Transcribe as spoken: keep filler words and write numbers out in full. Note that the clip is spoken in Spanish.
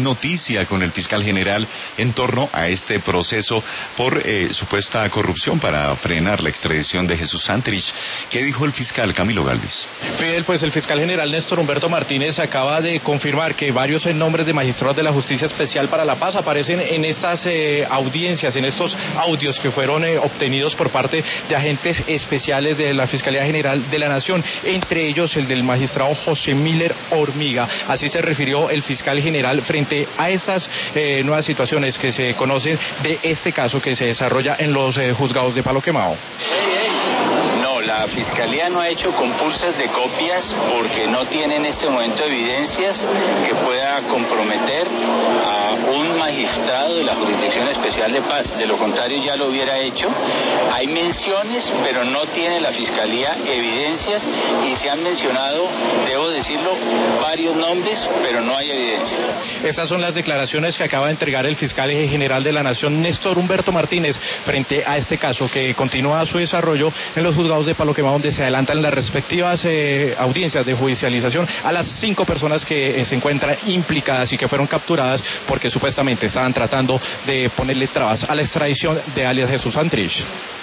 noticia con el fiscal general en torno a este proceso por eh, supuesta corrupción para frenar la extradición de Jesús Santrich. ¿Qué dijo el fiscal Camilo Galvis? Fidel, pues el fiscal general Néstor Humberto Martínez acaba de confirmar que varios nombres de magistrados de la Justicia Especial para la Paz aparecen en estas eh, audiencias, en estos audios que fueron eh, obtenidos por parte de agentes especiales de la Fiscalía General de la Nación, entre ellos el del magistrado José Miller Hormiga. Así se refirió el fiscal general frente a estas eh, nuevas situaciones que se conocen de este caso que se desarrolla en los eh, juzgados de Palo Quemado. La Fiscalía no ha hecho compulsas de copias porque no tiene en este momento evidencias que pueda comprometer a un magistrado de la Jurisdicción Especial de Paz. De lo contrario ya lo hubiera hecho. Hay menciones, pero no tiene la Fiscalía evidencias y se han mencionado, debo decirlo, varios nombres, pero no hay evidencias. Estas son las declaraciones que acaba de entregar el fiscal general de la Nación, Néstor Humberto Martínez, frente a este caso que continúa su desarrollo en los juzgados de Palo Quemado, donde se adelantan las respectivas eh, audiencias de judicialización a las cinco personas que eh, se encuentran implicadas y que fueron capturadas porque supuestamente estaban tratando de ponerle trabas a la extradición de alias Jesús Santrich.